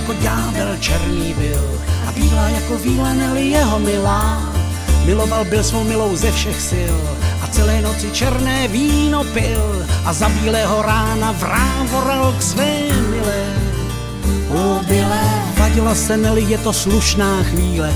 jako ďábel černý byl a bílá jako víla Nelly jeho milá. Miloval byl svou milou ze všech sil a celé noci černé víno pil a za bílého rána vrávoral k své milé. O byle, vadila se Nelly, je to slušná chvíle,